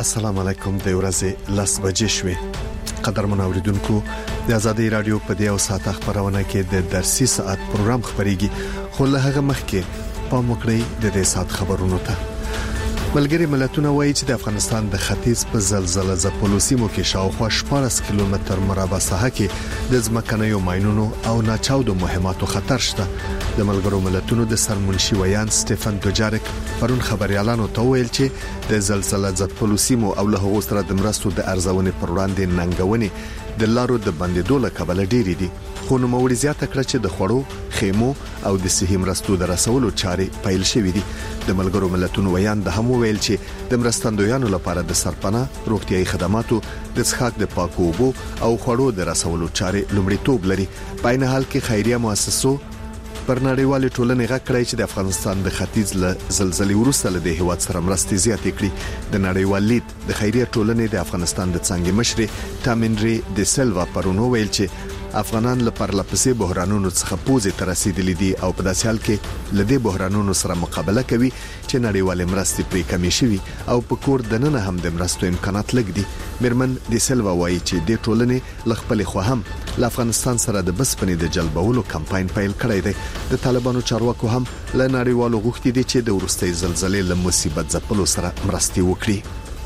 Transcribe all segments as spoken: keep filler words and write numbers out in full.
السلام علیکم. د ورځې لاس بجې شوې. قدرمن اوریدونکو، د آزادۍ رادیو په دې او ساعت خبرونه کې د درسي ساعت پروګرام خبريږي، خو له هغه مخکې پام وکړئ د دې ساعت خبرونو ته. ملګری ملتونه وایي چې د افغانستان د ختیځ په زلزلہ ځپلو سیمو کې شاوخوا شپږ کیلومتر مربع ساحه کې د ځمکنیو ماینونو او ناچاودو مهماتو خطر شته. د ملګرو ملتونو د سرمنشي ویان سټيفن دوجارک پرون خبريالانو ته ویل چې د زلزلہ ځپلو سیمو او له هغو سره د مرستو د ارزونې پر وړاندې ننګونې د لارو د بندیدو له کبله ډېری دي، خو نو موري زیاته کړ چې د خړو، خیمو او د صحي مرستو د رسولو چارې پیل شوې دي. د ملګرو ملتونو ویان د هم ویل چې د مرستندویانو لپاره د سرپناه، روغتيایي خدماتو، د څښاک د پاکو اوبو او خړو د رسولو چارې لومړیتوب لري. په عین حال کې خیریه مؤسسو پر نړیوال ټولنې غږ کړی چې د افغانستان د ختیځ له زلزلې وروسته له هیواد سره مرستې زیاتې کړي. د نړیوال لید د خیریه ټولنې د افغانستان د څنګه مشر تامینری د سلوا پرونو ویل چې افغانان له پرلپسې بحرانونو څخه پوزې ته رسیدلي دي او په داسې حال کې له دې بحرانونو سره مقابله کوي چې نړیوال مرستې پرې کمې شوي او په کور دننه هم د مرستو امکانات لږ دي. مرمن د سلوا وایي چې د ټولنې لخپل خو هم له افغانستان سره د بسپنې د جلبولو کمپاین پیل کړی دی. د طالبانو چارواکو هم له نړیوالو غوښتي دي چې د وروستۍ زلزلې له مصیبت ځپلو سره مرستې وکړي.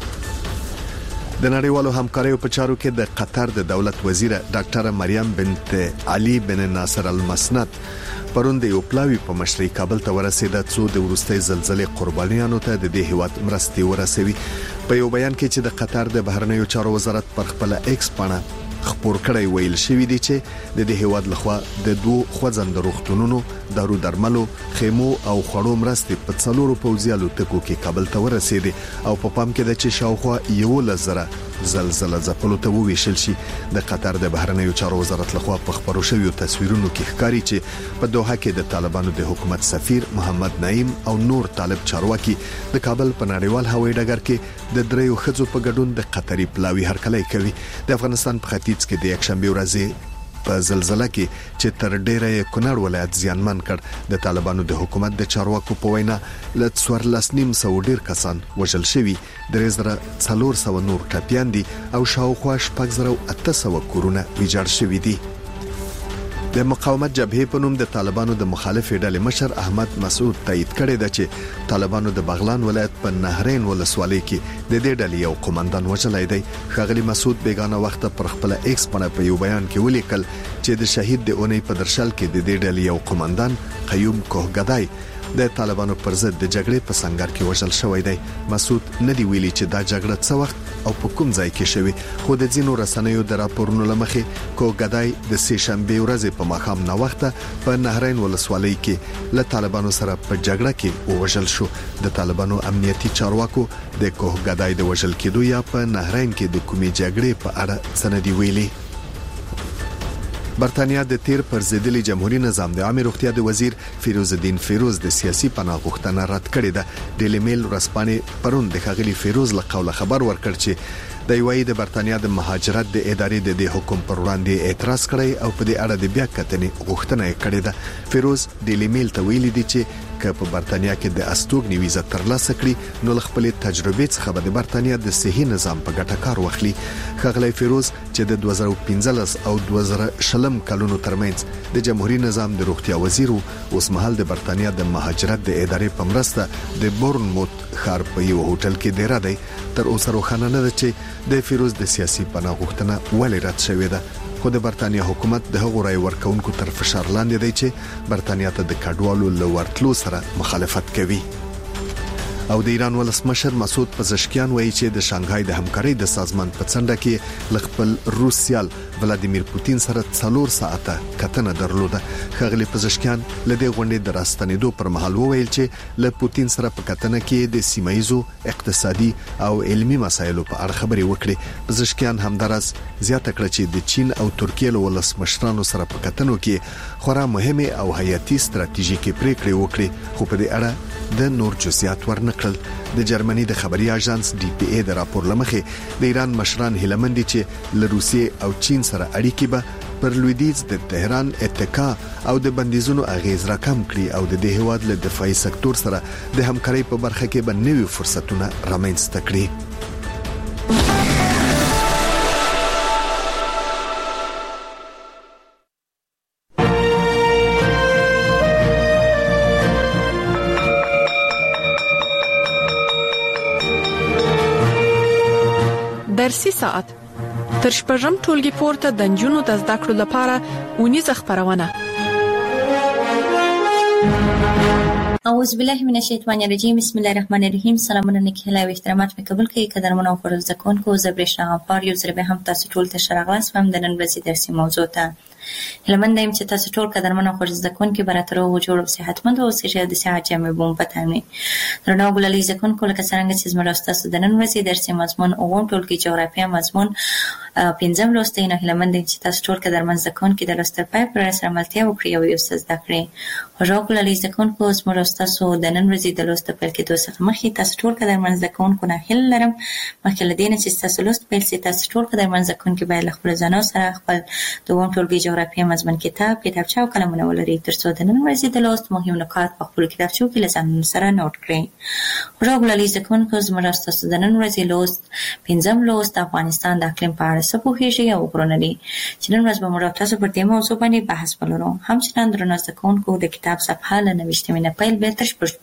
د نړیوالو همکاریو په چارو کې د قطر د دولت وزیر ډاکټر مریم بنت علي بن ناصر المسند پرون د یو پلاوی په مشرۍ کابل ته ورسېده څو د وروستۍ زلزلې قربانیانو ته د دې هیواد مرستې ورسوي. په یو بیان کې چې د قطر د بهرنیو چارو وزارت پر خپل ایکس پاڼه خبر کړی ویل شوی دی چې د دې هیواد لخوا د دوه خوځند روغتونونو، دارو درملو، خیمو او خړو مرستې په څلورو پوځیالو ټکو کې کابل ته ورسېدي او په پام کې د چې شاوخوا یو لزره زلزلہ ځپلو ته وویشل شي. د قطر د بهرنیو چارو وزارت لخوا په خبرو شویو تصویرونو کې ښکاري چې په دوحه کې د طالبانو د حکومت سفیر محمد نعیم او نور طالب چارواکي د کابل په نړیوال هوایي ډګر کې د دریو خځو په ګډون د قطري پلاوی هرکلی کوي. د افغانستان په ختیځ کې د یکشنبه ورځې په زلزلہ کې چې تر ډیره کونړ ولایت زیانمن کړ، د طالبانو د حکومت د چارواکو په وینا ل څوارلس نیم سو ډیر کسان وژل شوي، درې زره څلور سوه نور ټپيان دي او شاوخوا شپږ زره اته سوه کورونه ویجاړ شوي دي. د مقاومت جبهې په نوم د طالبانو د مخالفې ډلې مشر احمد مسعود تایید کړی دی چې طالبانو د بغلان ولایت په نهرین ولسوالۍ کې د دې ډلې یو قومندان وژلی دی. ښاغلي مسعود بیگانه وخت پر خپل ایکس باندې په یو بیان کې ولیکل چې د شهید د اونۍ په درشل کې د دې ډلې یو قومندان قیوم کوهګدای د طالبانو پر ضد د جګړې په سنگر کې وژل شوی دی. مسعود ندی ویلي چې دا جګړه څه وخت او په کوم ځای کې شوی، خو د ځینو رسنیو د راپورونو لمخې کوهګدای د سه شنبه ورځې په ماښام نه وخته په نهرین ولسوالۍ کې له طالبانو سره په جګړه کې وژل شو. د طالبانو امنیتي چارواکو د کوهګدای د وژل کېدو یا په نهرین کې د کومې جګړې په اړه سندې ویلي. برتانیا د تیر پر ضدلی جمهوریت نظام د عامه روغتیا د وزیر فیروز الدین فیروز د سیاسي پناه غوښتنه رد کړې ده. ډیلی میل ورځپاڼې پرون د ښاغلي فیروز له قوله خبر ورکړ چې د یوې د برتانیا د مهاجرت د ادارې د دې حکم پر وړاندې اعتراض کړی او په دې اړه د بیا کتنې غوښتنه کړې ده. فیروز ډیلی میل ته ویلي دی چې که په برتانیا کې د استوګنې ویزه ترلاسه کړي نو خپل تجربې څخه به د برتانیا د صحي نظام په ګټه کار واخلي. ښاغلی فیروز چې د دوه زره پنځلس او دوه زره شلم کلونو ترمنځ د جمهوریت نظام د روغتیا وزیر اوس مهال د برتانیا د مهاجرت د ادارې په مرسته د بورنموت ښار په یو هوټل کې ډیره دی. تر اوسه روښانه نه ده چې د فیروز د سیاسي پناه غوښتنه ولې رد شوې ده، خو د برتانیا حکومت د هغو رای ورکونکو تر فشار لاندې دی چې برتانیا ته د کډوالو له ورتلو سره مخالفت کوي. او د ایران ولسمشر مسعود پزشکیان وایي چې د شانګهای د همکارۍ د سازمان په څنډه کې خپل روسیال ولادیمیر پوتین سره څلور ساعته کتنه درلوده. ښاغلي پزشکیان له دې غونډې د راستنېدو پر مهال وویل چې له پوتین سره په کتنه کې د سیمایزو اقتصادي او علمي مسایلو په اړه خبرې وکړي. پزشکیان همدارس زیاته کړه چې د چین او ترکیه له ولسمشرانو سره په کتنو کې خورا مهمه او حیاتي ستراتیژیکي پریکړې وکړي، خو په دې اړه د نور جزئیات ورنکړل. د جرمني د خبري اژانس ډي پی ای د راپور لمخې د ایران مشران هیلمن دي چې له روسیې او چین سره اړیکې به پر لویدیځ د تهران اتکا او د بندیزونو اغیز راکم کړي او د دې هواد له دفاعي سکتور سره د همکارۍ په برخه کې به نوي فرصتونه رامنځته کړي. درسي ساعت تر شپږم ټولګي پورته د نجونو د زده کړو لپاره ونیزه خبرونه. اعوذ بالله من الشیطان الرجیم. بسم الله الرحمن الرحیم. سلامونه نکهلا او احترامات مې قبول کړئ. قدرمنو او فرض ځکونکو زبرشنا غفار یو ځل به هم تاسو ټول ته شرغلاس فهم د نن ورځې درسي موضوع ته هلمند ایم چې تاسو ټول قدرمنو او فرض ځکونکو براتر او جوړ او صحتمند او سیجه د صحت جامع بوم پتانې درنو ګلالي ځکونکو لکه څنګه چې زموږ تاسو د نن ورځې درسي مضمون او ټول کې جغرافیه مضمون پنځم لوستې نه هلمند ایم چې تاسو ټول قدرمن ځکونکو د لوستل پای پر سره ملتیا وکړي او یو څه زده کړئ. هغه ګلالي ځکونکو زموږ تاسو د نن ورځې د لوست په کې دوه څخه مخکې تاسو ټول قدرمن ځکونکو نه هیله لرم مخکې لدین چې تاسو لوست پیل سي تاسو ټول قدرمن ځکونکو باید خپل ځانو سره خپل دوه ټولګي جغرافیه مضمون کتاب کتابچه او قلمونه ولري ترڅو د نن ورځې د لوست مهم نکات په خپل کتابچو کې لزان سره نوٹ کړئ. هغه ګلالي ځکونکو زموږ تاسو د نن ورځې لوست پنځم لوست افغانستان د اقلیم په اړه څه پوهیږئ او ورونري چې نن ورځ به موږ تاسو پر دې موضوع باندې بحث ولرو. همچنان درنو ځکونکو د کتاب صفحه له نوښتمه نه پیل به تر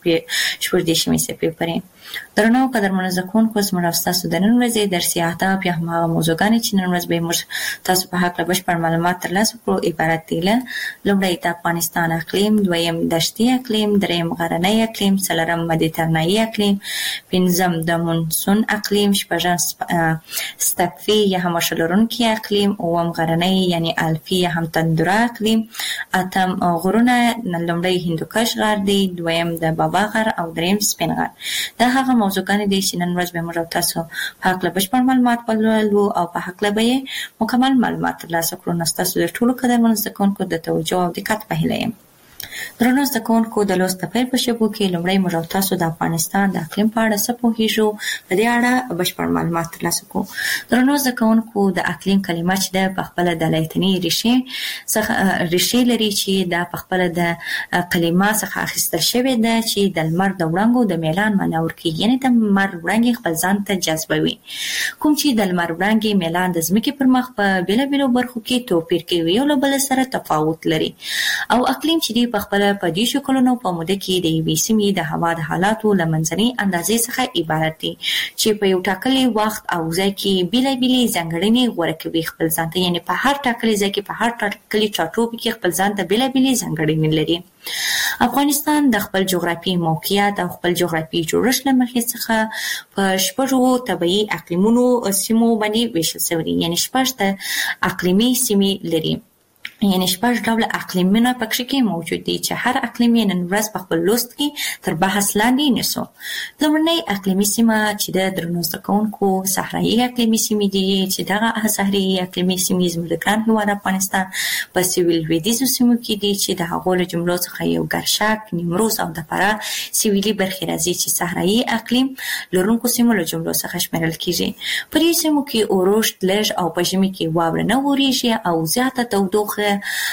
شپږ دیشمې صفحې پورې درنو قدرمنو ځکونکو زموږ تاسو د نن ورځې درسي اهداف یا هغه موضوعګانې چې نن ورځ به موږ تاسو په حق له بشپړ معلومات ترلاسه کړو عبارت دي له لومړی د افغانستان اقلیم، دویم دشتي اقلیم، دریم غرنی اقلیم، څلورم مدیترانه‌ای اقلیم، پنځم د مونسون اقلیم، شپږم ستپفي یا همشه لرونکي اقلیم، اووم غرنی یعنی الفي یا هم تندره اقلیم، اتم غرونه لومړی هندوکش غر دی، دویم د بابا غر او دریم سپین غر. دا هغه موضوعګانې دي چې نن ورځ به موږ تاسو په حق له بشپړ معلومات ولولو او په حق له به مکمل معلومات ترلاسه کړو. نو تاسو د ټولو قدرمنو ځکونکو د توجه او دقت په هیله یم. درنو ځکونکو د لوست په پیل په شبو کې لومړی موږ تاسو د افغانستان د اقلیم په اړه څه پوهیږو په دې اړه بشپړ معلومات ترلاسه کوو. درنو ځکونکو د اقلیم کلمه چې د په خپل د لاتینی ریښې څخه ریښې لري چې د په خپل د کلمه څخه اخیستل شوې ده چې د لمر د وړانګو د میلان معنا ورکوي یعنی د لمر وړانګې خپل ځان ته جذبوي. کوم چې د لمر وړانګې میلان د ځمکې پر مخ په بیلابیلو برخو کې توپیر کوي او له بل سره تفاوت لري او اقلیم چې په خپل په دې شکلونو په موده کې د یوې سیمې د هوا د حالاتو له منځنۍ اندازې څخه عبارت دي چې په یو ټاکلي وخت او ځای کې بیلابیلې ځانګړنې غوره کوي خپل ځان ته یعنی په هر ټاکلي ځای کې په هر ټاکلي ټاټوبي کې خپل ځان ته بیلابیلې ځانګړنې لري. افغانستان د خپل جغرافیایي موقعیت او خپل جغرافیایي جوړښت له مخې څخه په شپږو طبیعي اقلیمونو سیمو باندې ویشل شوی دی یعنی شپږ ته اقلیمي سیمې لري یعنی شپږ ډوله اقلیمونه پکې کې موجود دي چې هر اقلیم یې نن ورځ په خپل لوست کې تر بحث لاندې نیسو. لومړنۍ اقلیمي سیمه چې د درنو ځکونکو صحرایي اقلیمي سیمې دي چې دغه صحرایي اقلیمي سیمې زموږ د ګران هېواد افغانستان په سویل لویدیځو سیمو کې دي چې د هغو له جملو څخه یو ګرشک، نیمروز او د فراه سویلي برخې راځي چې صحرایي اقلیم لرونکو سیمو له جملو څخه شمیرل کیږي. په دې سیمو کې اورښت لږ او په ژمي کې واوره نه وریږي او زیاته تودوخه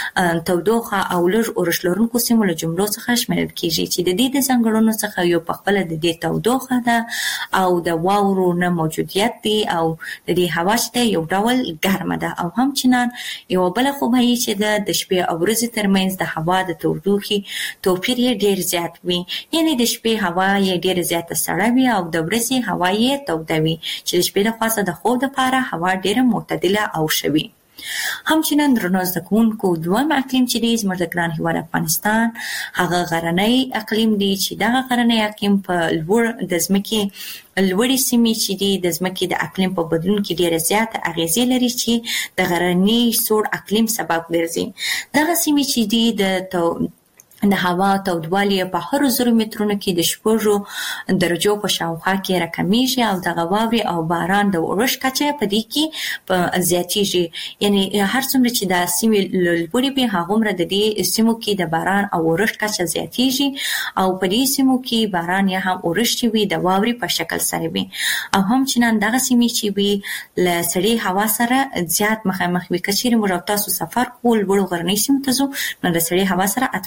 تودوخه او لږ اورښت لرونکو سیمو له جملو څخه شمیرل کیږي چې د دې د ځانګړنو څخه یو په خپله د دې تودوخه ده او د واورو نه موجودیت دی او د دې هوا چې ده یو ډول ګرمه ده او همچنان یوه بله خوبایي چې ده د شپې او ورځې ترمنځ د هوا د تودوخې توپیر یې ډېر زیات وي یعنی د شپې هوا یې ډېره زیاته سړه وي او د ورځې هوا یې توده وي چې د شپې لخوا د خوب دپاره هوا ډېره معتدله او ښه وي. همچنان درنو زده‌کوونکو دویم اقلیم چې دی زموږ د ګران هېواد افغانستان هغه غرنی اقلیم دی چې دغه غرنی اقلیم په لوړ د ځمکې لوړې سیمې چې دي د ځمکې د اقلیم په بدلون کې ډېره زیاته اغېزې لري چې د غرني سوړ اقلیم سبب ګرځي. دغه سیمې چې دي د د هوا تودوالی په هر زرو مترونو کې د شپږو درجو په شاوخوا کې راکمیږي او دغه واورې او باران د اورښت کچه په دې کې په زیاتیږي یعنی هر څومره چې د سیمې لوړې وي هغومره د دې سیمو کې د باران او اورښت کچه زیاتیږي او په دې سیمو کې باران یا هم اورښت وي د واورې په شکل سره وي او همچنان دغه سیمې چې وي له سړې هوا سره زیات مخامخ وي. که چیرې موږ تاسو سفر کوو لوړو غرنیو سیمو ته ځو نو د سړې هوا سره حتما ضروري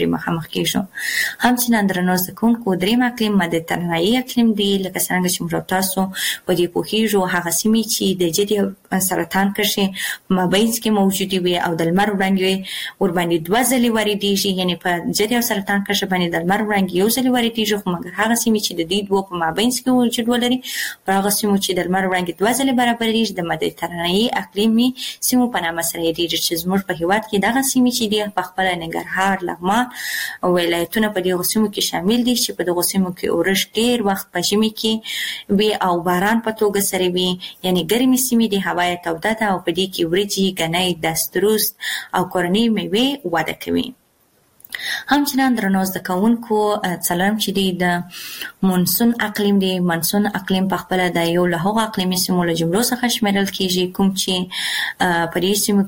پرې مخامخ کیږو. همچنان درنو زده کوونکو دریم اقلیم مدیترانه‌ای اقلیم دی، لکه څنګه چې موږ تاسو په دې پوهیږو هغه سیمې چې د جدي سرطان کرښې په مابینځ کې موجودې وي او د لمر وړانګې ورباندې دوه ځلې واردېږي، یعنې په جدي او سرطان کرښه باندې د لمر وړانګې یو ځلې واردېږي، خو مګر هغه سیمې چې د دې دوه په مابینځ کې وجود ولري پر هغه سیمو چې د لمر وړانګې دوه ځلې برابرېږي د مدیترانه‌ای اقلیمي سیمو په نامه سره یادېږي، چې زموږ په هېواد کې دغه سیمې چې دي په خپله ننګرهار، لغمان او ولایتونه په دغو سیمو کې شامل دي، چې په دغو سیمو کې اورښت ډېر وخت په ژمي کې وي او باران په توګه سره وي، یعنې ګرمې سیمې دي، هوا یې توده ده او په دې کې وریجې، ګنی، دستروست او کورنۍ میوې وده کوي. همچنان درنو زده کوونکو څلورم چې دی د مونسون اقلیم دی. مونسون اقلیم په خپله د یو له هغو اقلیمي سیمو له جملو څخه شمیرل کیږي کوم چې په دې سیمو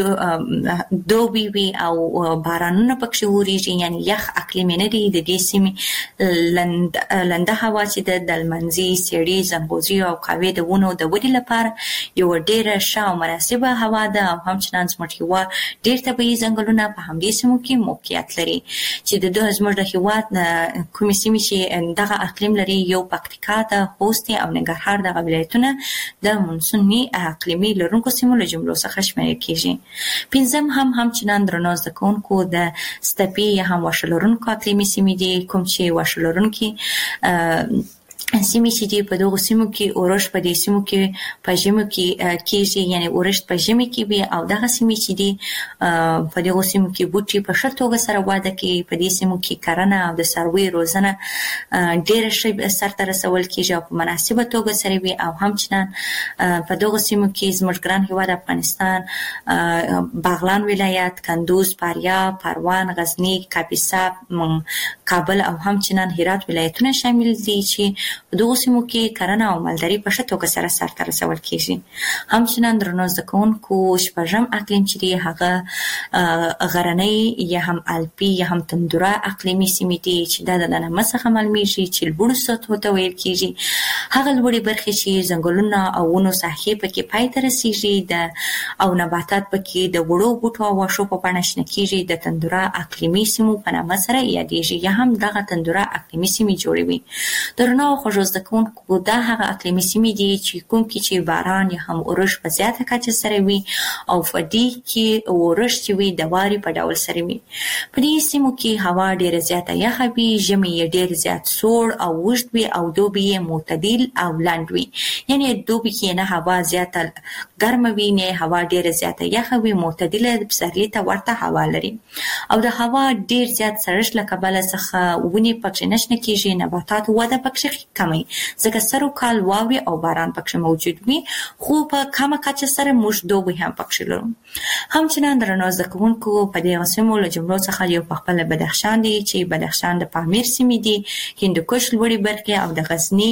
کې دوبي وي او بارانونه پکښې وریږي، یعنې یخ اقلیم نه دی. د دې سیمې لند لنده هوا چې د د لمنځي، سیړي، ځنغوزي او قهوې د ونو د ودې لپاره یوه ډېره ښه او مناسبه هوا ده، او همچنان زموږ هېواد ډېر طبیعي ځنګلونه په همدې سیمو کې موقعیت لري، چې د دوه زموږ د هېواد کومې سیمې چې دغه اقلیم لري یو پکتیکا ده، خوست او ننګرهار دغه ولایتونه د مونسوني اقلیمي لرونکو سیمو له جملو څخه شمیرل کیږي. پنځم هم همچنان درنو زده کوونکو د ستپې یا هم واښه لرونکو اقلیمي سیمې دي، کوم چې واښه لرونکي سیمې چې دي په دغو سیمو کې اورښت په دې سیمو کې په ژمي کې کېږي، یعنې اورښت په ژمي کې وي، او دغه سیمې چې دي په دغو سیمو کې بوټي په ښه توګه سره وده کوي. په دې سیمو کې کرنه او د څارویو روزنه ډېره ښه سرته رسول کېږي او په مناسبه توګه سره وي، او همچنان په دغو سیمو کې زموږ ګران هېواد افغانستان، بغلان ولایت، کندوز، فاریاب، پروان، غزني، کاپیسا، کابل او همچنان هرات ولایتونه شامل دي چې په دغو سیمو کې کرنه او مالداري په ښه توګه سره سرته رسول کېږي. همچنان درنو زده کوونکو شپږم اقلیم چې دی هغه غرنی یا هم الپي یا هم تندوره اقلیمي سیمې دي، چې دا د نامه څخه معلومیږي چې لوړو سطحو ته ویل کېږي. هغه لوړې برخې چې ځنګلونه او ونو ساحې پکې پای ته رسېږي او نباتات پکې د وړو بوټو او واښو په بڼه شنه کېږي، د تندوره اقلیمي سیمو په نامه سره یادېږي، یا هم دغه تندوره اقلیمي سیمې جوړوي. درنو خوږو زده کوونکو دا هغه اقلیمي سیمې دي چې کوم کې چې باران یا هم اورښت په زیاته کچه سره وي، او په دې کې اورښت چې وي د وارې په ډول سره وي. په دې سیمو کې هوا ډېره زیاته یخه وي، ژمی یې ډېر زیات سوړ او اوږد وي، او دوبی یې معتدل او لنډ وي، یعنې دوبي کې نه هوا زیاته ګرمه وي نه هوا ډېره زیاته یخه وي، معتدله د پسرلي ته ورته هوا لري. او د هوا ډېر زیات سړښت له کبله څخه ونې پکښې نه شنه کېږي، نباتات وده پکښې کموي، ځکه سرو کال واورې او باران پکښې موجود وي، خو په کمه کچه سره موږ دوبی هم پکښې لرو. همچنان درنو زده کوونکو په دغه سیمو له جملو څخه یو په خپله بدخشان دی، چې بدخشان د پامیر سیمې دي، هندوکش لوړې برخې او د غزني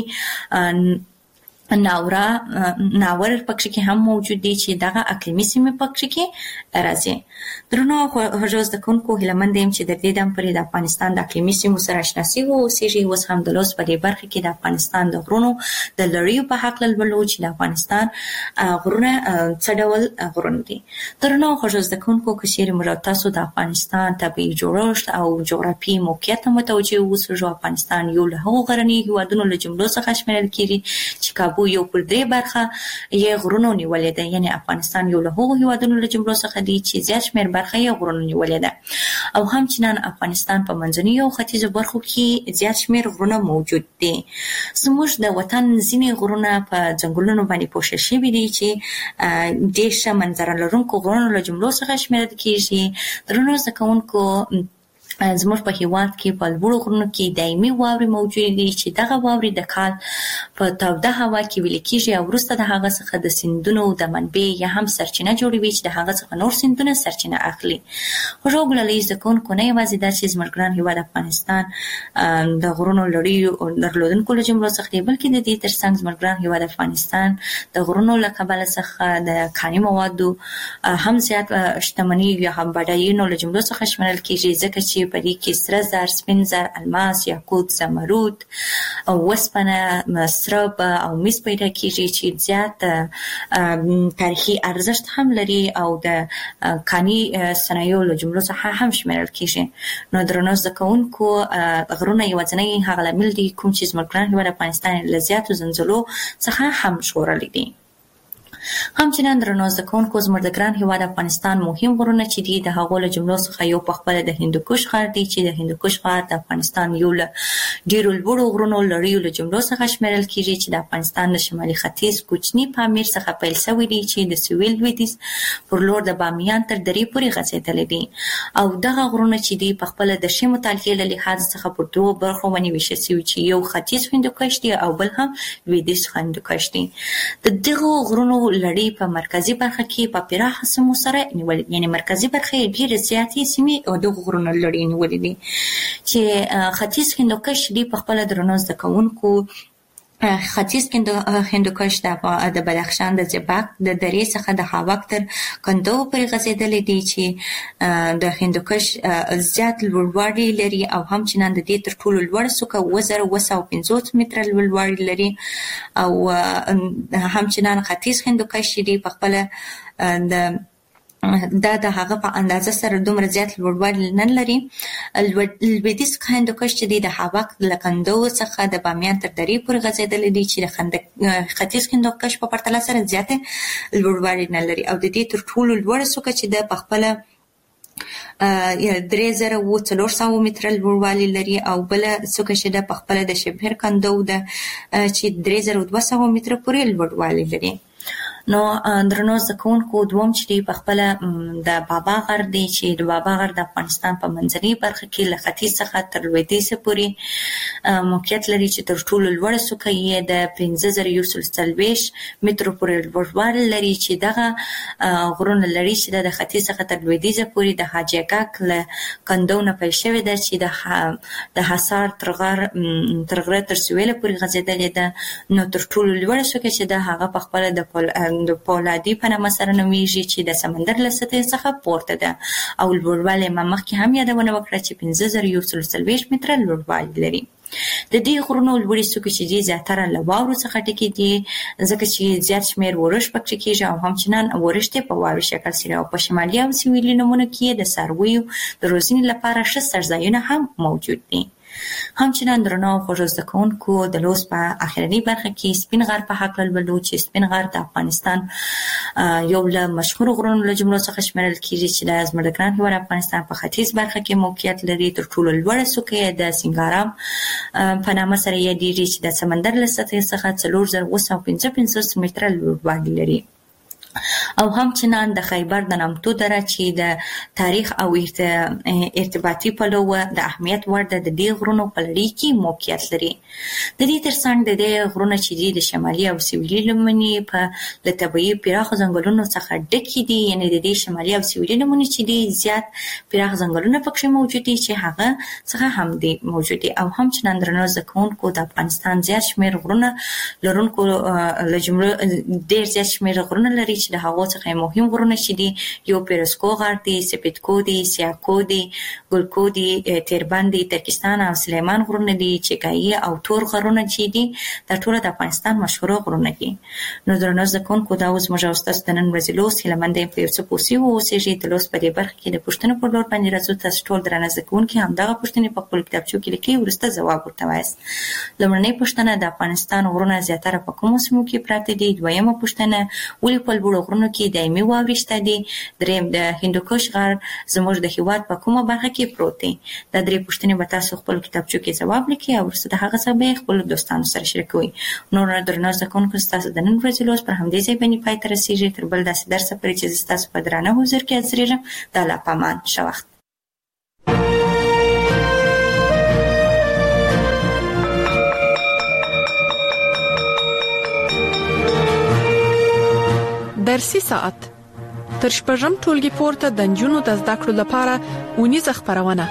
ناوره ناور پکښې کې هم موجود دي، چې دغه اقلیمي سیمې پکښې کې راځي. درنو خوږو زده کوونکو هیله مند یم چې د دې دم پورې د افغانستان د اقلیمي سیمو سره اشناسي واوسېږئ. اوس هم د لوست په دې برخه کې د افغانستان د غرونو د لړیو په هکله لولو چې د افغانستان غرونه څه ډول غرونه دي. درنو خوږو زده کوونکو که چیرې موږ تاسو د افغانستان طبیعي جوړښت او جغرافیایي موقعیت ته متوجه اوسو، افغانستان یو له هغو غرنیو هېوادونو له جملو څخه شمیرل کېږي چې کابو یو پر درې برخه یې غرونو نیولې ده، یعنې افغانستان یو له هغو هېوادونو له جملو څخه دی چې زیات شمېر برخه یې غرونو نیولې ده. او همچنان افغانستان په منځنیو او ختیځو برخو کې زیات شمېر غرونه موجود دي. زموږ د وطن ځینې غرونه په ځنګلونو باندې پوښل شوي دي چې ډېر ښه منظره لرونکو غرونو له جملو څخه شمېرل کېږي. درنو زده کوونکو زموږ په هېواد کې په لوړو غرونو کې دایمي واورې موجودې دي، چې دغه واورې د کال په توده هوا کې ویلې کېږي، او وروسته د هغه څخه د سیندونو د منبع یا هم سرچینه جوړوي، چې د هغه څخه نور سیندونه سرچینه اخلي. خوږو ګلالۍ زده کوونکو نه یوازې دا چې زموږ ګران هېواد افغانستان د غرونو لړیو درلودونکو له جملو څخه دی، بلکې د دې تر څنګ زموږ ګران هېواد افغانستان د غرونو له کبله څخه د کاني موادو هم زیات شتمني یا هم بډاینو له جملو څخه شمېرل کېږي، ځکه چې چې په دې کې سره زر، سپین زر، الماس، یاقوت، زمرد او وسپنه، سرب او مس پیدا کیږي چې زیات تاریخي ارزښت هم لري او د کاني صنایعو له جملو څخه هم شمیرل کیږي. نو درنو زده کوونکو غرونه یوازینی هغه لامل دي کوم چې زموږ ګران هیواد افغانستان له زیاتو زلزلو څخه هم ژغورلی دي. همچنان درنو زده کوونکو زموږ د ګران هیواد افغانستان مهم غرونه چې دي د هغو له جملو څخه یو په خپله د هندوکش غر دی چې د هندوکش غر د افغانستان یو له ډیرو لوړو غرونو لړیو له جملو څخه شمیرل کیږي چې د افغانستان د شمالي ختیځ کوچني پامیر څخه پیل شوی دی چې د سویل لویدیځ پر لور د بامیان تر درې پورې غځېدلی دي او دغه غرونه چې دي په خپله د ښې مطالعې له لحاظ څخه پر دوو برخو باندې ویشل شوي چې یو ختیځ هندوکش دی او بل هم لویدیځ هندوکش دی. د دغو غرونو لړۍ په مرکزي برخه کې په پراخه سیمو سره نیولې، یعنی مرکزي برخه یې ډېرې زیاتې سیمې او دغو غرونو لړۍ نیولې دي چې ختیځ هندوکش دی په خپله درنو زده کوونکو ختیځ هندوکش د بدخشان د زیباک د درې څخه د هاوک تر کندو پورې غځېدلی دی چې د هندوکش زیات لوړوالی لري او همچنان د دې تر ټولو لوړه څوکه اووه زره اووه سوه پنځوس متره لوړوالی لري او همچنان ختیځ هندوکش چې دی په خپله د دا د هغه په اندازه سره دومره زیات لوړوالی نه لري. لویدیځ هندوکش چې دی د هاوک له کندو څخه د بامیان تر درې پورې غځېدلی دی چې د ختیځ هندوکش په پرتله سره زیاته لوړوالی نه لري او د دې تر ټولو لوړه څوکه چې ده په خپله درې زره اووه څلور سوه متره لوړوالی لري او بله څوکه چې ده په خپله د شبهر کندو ده چې درې زره دوه سوه متره پورې لوړوالی لري. نو درنو زده کوونکو دوم چې دی په خپله د بابا غر دی چې د بابا غر د افغانستان په منځنۍ برخه کې له ختیځ څخه تر لویدیځه پورې موقعیت لري چې تر ټولو لوړه څوکه یې د پنځه زره یو سل څلوېښت مترو پورې لوړوالی لري چې دغه غرونه لري چې د ختیځ څخه تر لویدیځه پورې د حاجي اګک له کندو نه پیل شوې ده چې د حصار تر غره تر سویله پورې غځېدلې ده. نو تر ټولو لوړه څوکه چې ده هغه په خپله د د پولادي په نامه سره نومیږي چې د سمندر له سطحې څخه پورته ده او لوړوالی ما مخکې هم یادونه وکړه چې پنځه زره یو سل څلوېښت متره لوړوالی لري. د دې غرونو لوړې څوکې چې دي زیاتره له واورو څخه ډکې دي ځکه چې زیات شمېر ورش پکې کېږي او همچنان ورش یې په واوري شکل سره او په شمالي او سویلي نمونو کې د څارویو د روزنې لپاره ښه څړځایونه هم موجود دي. همچنان درنو خوږو زده کوونکو د لوست په اخرنۍ برخه کې سپین غر په هکله لولو چې سپین غر د افغانستان یو له مشهورو غرونو له جملو څخه شمیرل کیږي چې د زموږ د ګران هیواد افغانستان په ختیځ برخه کې موقعیت لري. تر ټولو لوړه څوکه یې د سنګارام په نامه سره یادېږي چې د سمندر له سطحې څخه څلور زره اووه سوه پنځه پنځوس متره لوړوالی لري او همچنان د خیبر د نامتو دره چې د تاریخ او ارتباطي پلوه د اهمیت وړ ده د دې غرونو په لړۍ کې موقعیت لري. د دې ترڅنګ د دې غرونه چې دي د شمالي او سویلي لمنې په له طبیعي پراخو ځنګلونو څخه ډکې دي، یعنې د دې شمالي او سویلي لمنې چې دي زیات پراخ ځنګلونه پکښې موجود دي چې هغه څخه هم دي موجود دي. او همچنان درنو زده کوونکو د افغانستان زیات شمېر غرونه لرونکو له جملو ډېر زیات شمېر غرونه لري چې د هغو څخه مهم غرونه چې دي یو پیرسکو غر دی، سپیدکو دی، سیاکو دی، ګلکو دی، تیربند دی، ترکستان او سلیمان غرونه دي، چګایي او تور غرونه چې دي دا ټول د افغانستان مشهور غرونه دي. نو درنو زده کوونکو دا اوس موږ ستاسو د نن ورځې لوست هیله مند یم په یو څه پوه سوي واوسېږئ. د لوست په دې برخه کې د پوښتنو پر لور باندې راځو. تاسو ټول درانه زده کوونکي همدغه پوښتنې په خپلو کتابچو کې لیکئ، وروسته ځواب ورته وایاست. لومړنۍ پوښتنه د افغانستان غرونه زیاتره په کومو سیمو کې پراته دي؟ دویمه پوښتنه ولې په لوړو غرونو کې دایمي واورې شته دي؟ دریم د هندوکش غر زموږ د هېواد په کومه برخه کې پروت دی؟ دا درې پوښتنې به تاسو خپلو کتابچو کې ځواب لیکئ او وروسته د هغه څخه به یې خپلو دوستانو سره شریکوئ. نور درنو زده کوونکو ستاسو د نن ورځې لوست پر همدې ځای باندې پای ته رسېږي. تر بل داسې درسه پورې چې زه ستاسو په درانه حضور کې حاضرېږم، د الله په امان. ښه وخت. درسي ساعت تر شپږم ټولګي پورته د نجونو د زده کړو لپاره اونیزه خپرونه.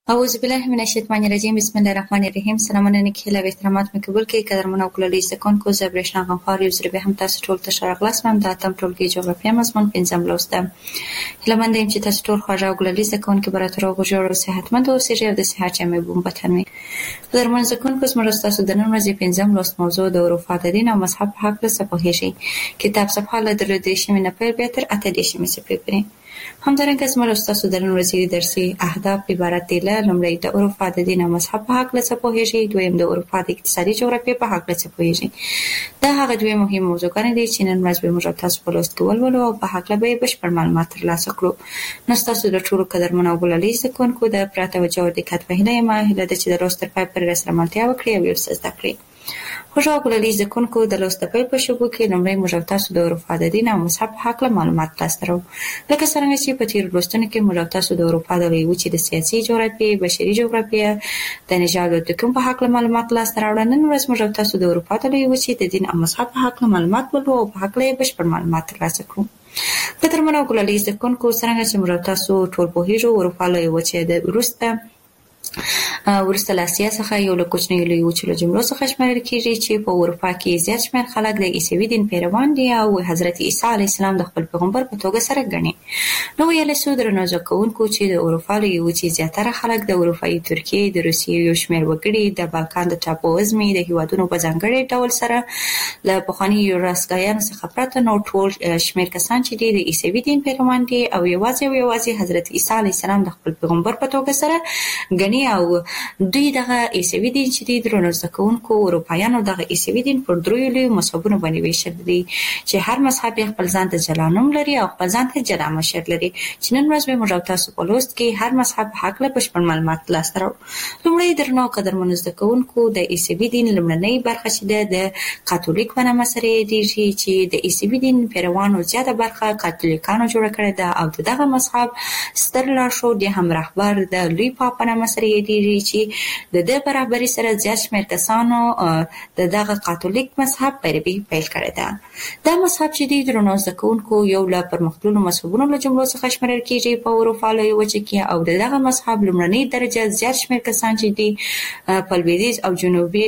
اعوذ بالله من الشیطان الرجیم بسم الله الرحمن الرحیم. سلامونه نیکه و احترامات مې قبول کړئ قدرمن او کلالي زکونکو زه برېښنا غفار یو زره به هم تاسو ټول ته شرغلاس مم د اتم ټولګي جغرافیه مضمون پنځم لوستم. هیله مند یم چې تاسو ټول خوږه او کلالي زکونکو براتر او جوړ او صحتمند اوسئ او د صحت جامې بوم بتنوي. قدرمن زکونکو زموږ تاسو د نن ورځې پنځم لوست موضوع د اروپا د دین او مذهب په حق څه پوهیږئ. کتاب صفحه له درې دیرشمې نه پیل بیا تر اته دیرشمې صفحې پورې. همدارنګه زموږ تاسو د نن ورځې درسي اهداف عبارت دي له لومړی د اروپا د دین او مذهب په حق څه پوهیږئ، دویم د اروپا د اقتصادي جغرافیې په حق څه پوهیږئ. دا هغه دوه مهم موضوعګانې دي چې نن ورځ به موږ تاسو په لوست کې ولولو او په حق به بشپړ معلومات ترلاسه کړو. نو تاسو د ټولو قدرمن او کلالي زکونکو د پراته توجه او دقت په هیله یم هیله ده چې د لوست تر پای پورې راسره ملتیا وکړئ او یو څه زده کړئ. خوږه او کلالي زکونکو د لوست په پیل په شروع کې لومړی موږ تاسو د اروپا د دین او مذهب په حق معلومات ترلاسه کړو. لکه څنګه چې په تیر لوستونو کې موږ تاسو د اروپا د لوی وچې د سیاسي جغرافیې، بشري جغرافیې، د نژاد او تکوین په حق معلومات ترلاسه کړو. نن ورځ موږ تاسو د اروپا د لوی وچې د دین او مذهب په حق معلومات ولرو او په حق یې بشپړ معلومات ترلاسه کړو. قدرمن او کلالي زکونکو څنګه چې موږ تاسو ټول پوهیږو اروپا لوی وچې د وروسته ورسته له اسیا څخه یو له کوچنیو لوی وچو جملو څخه شمېرل کېږي چې په اروپا کې زیات شمېر خلک د عیسوي دین پیروان دي او حضرت عیسی علیه السلام د خپل پیغمبر په توګه سره ګڼي. نو ویل شو درنو ځکوونکو چې د اروپا لوی وچې زیاتره خلک د اروپایي ترکیې، د روسیې یو شمېر وګړي، د بالکان د ټاپو وزمې د هیوادونو په ځانګړي ډول سره له پخواني یوګوسلاویانو څخه پرته نو ټول شمېر کسان چې دي د عیسوي دین پیروان دي او یوازې او یوازې حضرت عیسی علیه السلام د خپل پیغمبر په توګه سره ګڼي او دوی دغه عیسوي دین چې د درنو زکونکو اروپایانو دغه عیسوي دین پر دریو لویو مذهبونو باندې ویشل دي چې هر مذهب خپل ځان ته جلا نوم لري او خپل ځان ته جلا مشر لري چې نن ورځ به موږ تاسو په لوست کې هر مذهب حق له بشپړ معلومات ترلاسه کړو. لومړی درنو قدرمنو زکونکو د عیسوي دین لومړنۍ برخه چې ده د کاتولیک په نامه سره یادېږي چې د عیسوي دین پیروانو زیاته برخه کاتولیکانو جوړه کړې ده او دغه مذهب ستر لارښود یا هم رهبر د لوی پاپ په نامه سره یادېږي چې د دې برابرۍ سره زیات شمېر کسانو د دغه کاتولیک مذهب پیروي پیل کړې ده. دا مذهب چې د درنو زکونکو یو له پرمختللو مذهبونو له جملو څخه شمېرل کېږي په اروپا لویه وچه کې او د دغه مذهب لومړنۍ درجه زیات شمېر کسان چې دي په لویدیځ او جنوبي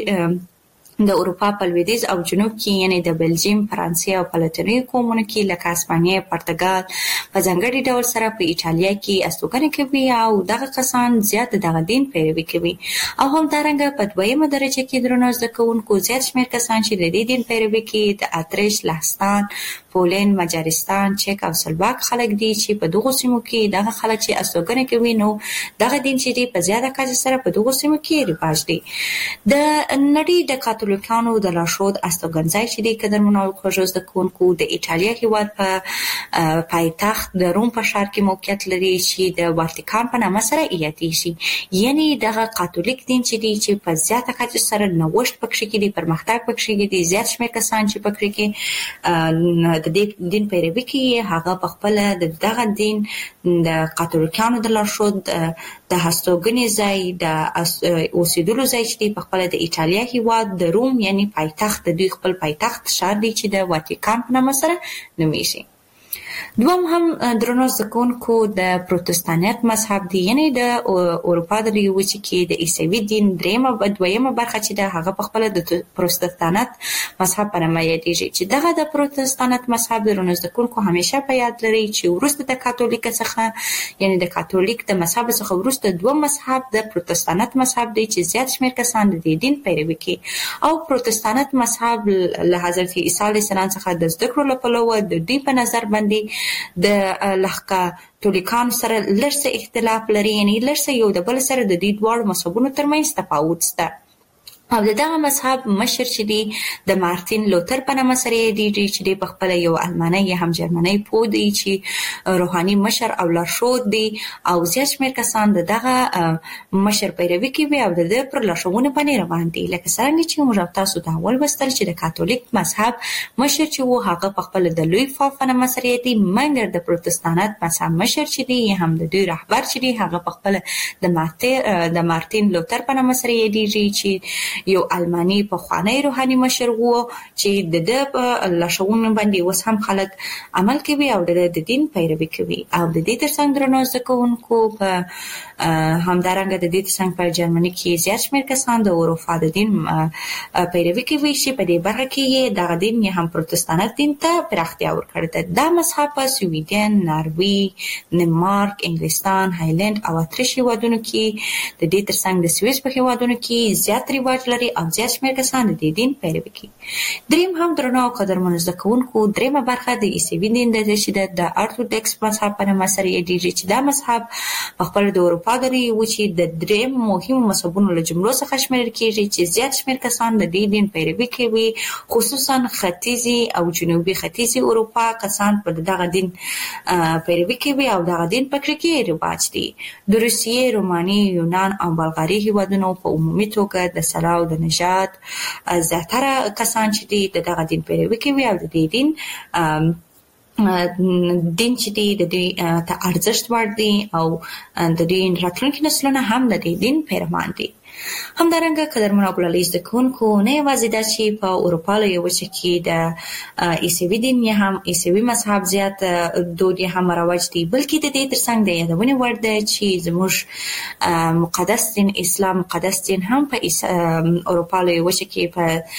د اروپا په لویدیځ او جنوب کې یعنی د بلجیم، فرانسې او په لاتیني قومونو کې لکه اسپانیا، پرتګال په ځانګړي ډول سره په ایټالیا کې استوګنه کوي او دغه کسان زیات دغه دین پیروي کوي. او همدارنګه په دویمه درجه کې درنو زکونکو زیات شمېر کسان چې د دې دین پیروي کوي د اتریش، لهستان، پولند، مجارستان، چک او سلواک خلک دي چې په دغو سیمو کې دغه خلک چې استوګنه کوي نو دغه دین چې دی په زیاته کچه سره په دغو سیمو کې رواج دی. د نړۍ د کاتولیکانو د لارښود استوګنځای چې دی قدرمنو او خوږو زدهکوونکو د ایټالیا هېواد په پایتخت د روم په ښار کې موقعیت لري چې د واتیکان په نامه سره یادېږي. یعنې دغه کاتولیک دین چې دی چې په زیاته کچه سره نوښت پکښې کې دی، پرمختګ پکښې کې دی، زیات شمېر کسان چې پکې کې د دې دین پیروي کوي هغه په خپله د دغه دین د کاتولیکانو د لارښود د هستوګنې ځای د اوسېدلو ځای چې دی په خپله د ایټالیا هېواد د روم یعنی پایتخت د دوی خپل پایتخت ښار دی چې د واتیکان په نامه سره نومیږي. دوم هم درنو زکونکو د پروتستانیت مذهب دی یعنی د اروپا د لویې وچې کې د عیسوي دین درېیمه دویمه برخه چې ده هغه په خپله د پروتستانت مذهب په نامه یادېږي چې دغه د پروتستانت مذهب درنو زکونکو همیشه په یاد لري چې وروسته د کاتولیک څخه یعنی د کاتولیک د مذهب څخه وروسته دوه مذهب د پروتستانت مذهب دی چې زیات شمېر کسان د دې دین پیروي کوي او پروتستانت مذهب له حضرت عیسی علیه السلام څخه د زده کړو له پلوه د دوی په نظر باندې د لښکاتولیکانو سره لږ څه اختلاف لري یعنی لږ څه یو د بل سره د دې دواړو مذهبونو ترمنځ تفاوت شته. او دغه مذهب مشر چې دی د مارتین لوتر په نامه سره یادېږي چې دی په خپله یو المانی یا هم جرمنی پوه دی چې روحاني مشر او لارښود دی او زیات شمېر کسان د دغه مشر پیروي کوي او د ده پر لارښوونو باندې روان دي. لکه څرنګه چې موږ تاسو ته اول لوستل چې د کاتولیک مذهب مشر چې و هغه په خپله د لوی پاپ په نامه سره یادېږي، مګر د پروتستانت مذهب مشر چې دی یا هم د دوی رهبر چې دی هغه په خپله د مارتین لوتر په نامه سره یادېږي چې یو الماني پخوانی روحاني مشر وو چې د د لاشعون باندې اوس هم خلک عمل کوي او د دین پیروي کوي او د دې ترڅنګ درنو زده کوونکو په همدارنګه د دې ترڅنګ په جرمني کې زیات شمېر کسان د اروپا د دین پیروي کوي چې په دې برخه کې دغه دین یې هم پروتستانت دین ته پراختیا ورکړې ده. دا مذهب په سویډن، ناروی، دنمارک، انګلستان، هایلند او اتریش هیوادونو کې د دې ترڅنګ د سویس په هیوادونو کې زیات رواج لري او زیات شمېر کسان د دې دین پیروي کوي. دریم هم درنو قدرمنو زده کوونکو دریمه برخه د عیسوي دین د چې د ارتودکس مذهب په نامه سره یادېږي چې دا مذهب په خپل د اروپا د وچې د دریم مهمو مذهبونو له جملو څخه شمېرل کېږي چې زیات شمېر کسان د دې دین پیروي کوي، خصوصا ختیځي او جنوبي ختیځي اروپا کسان په دغه دین پیروي کوي او دغه دین په کې رواج دي. د روسیې، روماني، یونان او بلغاري هیوادونو په عمومي توګه د سلاو د نژاد زیاتره کسان چې دي دغه دین پیروي کوي او د دې دین دین چې دی د دې ته ارزښت ور دي او د دې راتلونکي نسلونه هم د دې دین پیروان دي. همدارنګه قدرمنو ګلالي زده کوونکو نه یوازې دا چې په اروپا له یو وچه کې د عیسوي دین یا هم عیسوي مذهب زیات دود یا هم رواج دي، بلکې د دې ترڅنګ د یادونې وړ ده چې زموږ مقدس دین اسلام مقدس دین هم په اروپا له یو وچه کې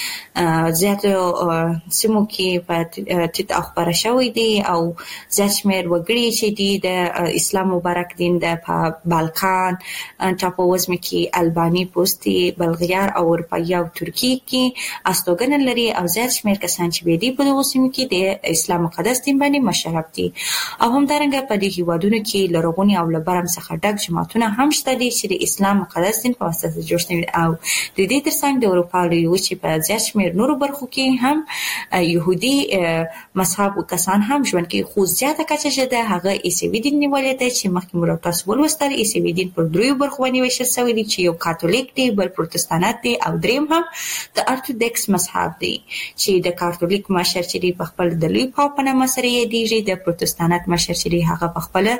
په زیاتو سیمو کې په ټیټ خبره شوی دي او زیات شمېر وګړي چې دي د اسلام مبارک دین د په بالکان ټاپووزمه کې البانی، پوستی، بلغیار او اروپایي او ترکی کې استوګنه لري او زیات شمېر کسان چې دي په دغو سیمو کې د اسلام مقدس دین باندې مشرف دي او همدارنګه په دې هیوادونو کې لرغوني او لبرم څخه ډک جماعتونه هم شته دي چې د اسلام مقدس دین په واسطه جوړ شوي او د دې ترڅنګ د اروپا له وچې په زیات شمېر نورو برخو کې هم يهودي مذهب کسان هم ژوند کوي، خو زیاته کچه چې د هغه عیسوي دین نیولې ده چې مخکې مو تاسو ولوستل. عیسوي دین پر دریو برخو باندې ویشل شوی دی چې یو کاتولیک دی، بل پروتستانت دی او دریم هم د ارتودکس مذهب دی چې د کاتولیک مشر چې دی په خپل د لوی پاپ په نامه سره یادېږي، د پروتستانت مشر چې دی هغه په خپل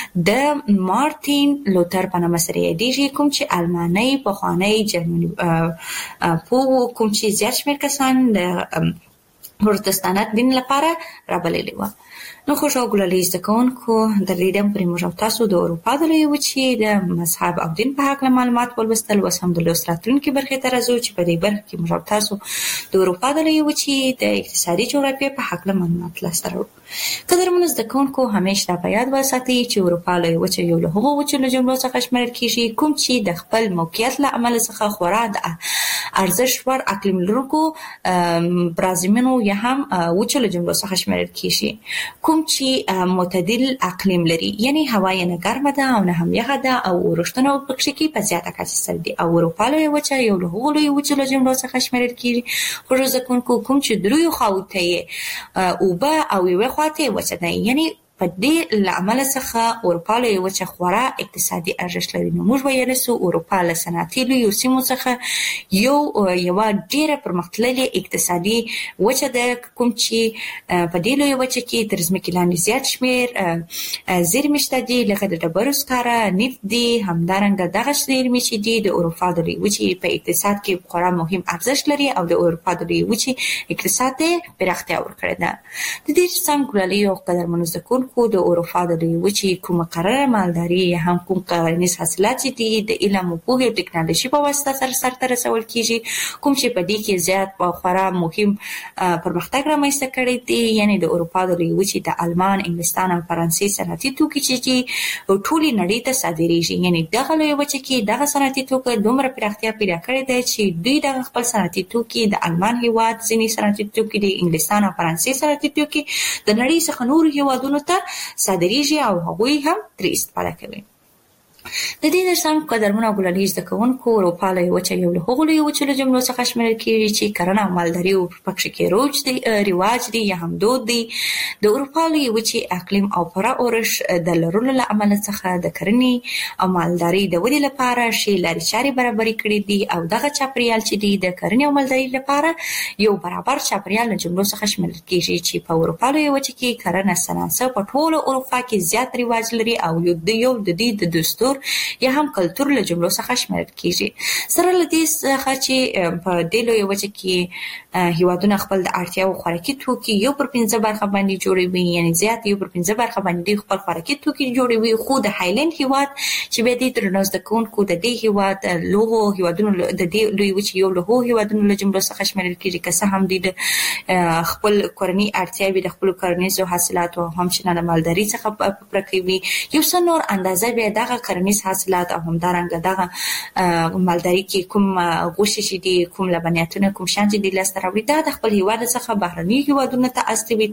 د مارتین لوتر په نامه سره یادېږي، کوم چې الماني پخوانی جرمني پوه کوم چې زیات شمېر کسان د پروتستانت دین لپاره رابللي وو. نو خوشو ګلالي زده کوونکو د لیدم پرې موږ تاسو د اروپا د لوی وچې د مذهب او دین په اړه معلومات ولوستل. اوس هم د لوست راتلونکي برخې ته راځو چې په دې برخه کې موږ تاسو د اروپا د لوی وچې د اقتصادي جغرافیې په اړه معلومات لاسته راوړو. قدرمنو زده کوونکو همیشه په یاد وساتئ چې اروپا لوی وچې یو له هغو وچو له جملو څخه شمېرل کېږي کوم چې د خپل موقعیت له امله څخه خورا د ارزښت وړ اقلیم لرونکو برازیمونو یا هم وچو له جملو څخه شمېرل کېږي، کوم چې معتدل اقلیم لري، یعنی هوا یې نه ګرمه ده او نه هم یخه ده او اورښتونه پکې کې په زیاته کچه سره دي. او اروپا لویه وچه یو له هغو لویو وچو له جملو څخه شمېرل کېږي خو زده کوونکو کوم چې دریو خواو ته یې اوبه او یوې خوا ته یې وچه ده، یعنی په دې له امله څخه اروپا لویه وچه خورا اقتصادي ارزښت لري. نو موږ ویلی سو اروپا له صنعتي لویو سیمو څخه یو یوه ډېره پرمختللې اقتصادي وچه ده، کوم چې په دې لویه وچه کې تر ځمکې لاندې زیات شمېر زیرمې شته دي لکه د ډبرو سکاره، نفت دي. همدارنګه دغه زیرمې چې دي د اروپا د لویې وچې په اقتصاد کې خورا مهم ارزښت لري او د اروپا د لویې وچې اقتصاد ته پراختیا ورکړې ده. د دې څنګه ګلالي او قدرمنو زده کوونکو د اروپا د لویې وچې کومه قراره مالداري یا هم کوم کرنیز حاصلات چې دي د علم او پوهې او ټکنالوژي په واسطه سره سرته رسول کېږي، کوم چې په دې کې زیات په خورا مهم پرمختګ رامنځته کړی دی، یعنی د اروپا د لویې وچې د آلمان، انګلستان او فرانسې صنعتي توکي چې دي ټولې نړۍ ته صادریږي. یعنی دغه لویه وچه کې دغه صنعتي توکي دومره پراختیا پیدا کړې ده چې دوی دغه خپل صنعتي توکي د آلمان هیواد ځینې صنعتي توکي د انګلستان او فرانسې صنعتي توکي د نړۍ څخه نورو هیوادونو ته صادریږي او هغوی هم ترې استفاده کوي. د دې ترڅنګ قدرمنو ګلالي زده کوونکو اروپا لویه وچه یو له هغو لویو وچو له جملو څخه شمېرل کېږي چې کرنه او مالداري پکې کې روج دی رواج دی یا هم دود دی. د اروپا لویې وچې اقلیم او پوره اورښت د لرلو له امله څخه د کرنې او مالداري د ودې لپاره ښې لارې چارې برابرې کړې دي او دغه چاپیریال چې دی د کرنې او مالداري لپاره یو برابر چاپیریال له جملو څخه شمېرل کېږي چې په اروپا لویه وچه کې کرنه صنعت په ټوله اروپا کې زیات رواج لري او یو د یو د دې د دستور کلچر یا هم کلچر له جملو څخه شمیرل کیږي. سره له دې څخه چې په دې لوی وجه کې هیوادونه خپل د اړتیاو خوراکي توکي یو پر پنځه برخه باندې جوړوي، یعنی زیات یو پر پنځه برخه باندې خپل خوراکي توکي جوړوي. خو د هایلند هیواد چې به دې درنو زده کوونکو د دې هیواد لوغو هیوادونو د دې لوی وچ یو له هیوادونو له جملو څخه شمیرل کیږي، که څه هم د خپل کورنی اړتیاوي د خپل کرنیزو حاصلات او هم شنه مالداري څخه پرکوي. یو څه نور اندازه به دغه کرنیز حاصلات او هم دارنګ دغه مالداري کې کوم غوښې چې دي، کوم لبنیاتونه، کوم شان چې دي لاسته راوړي، دا د خپل هیواد څخه بهرني هیوادونو ته استوي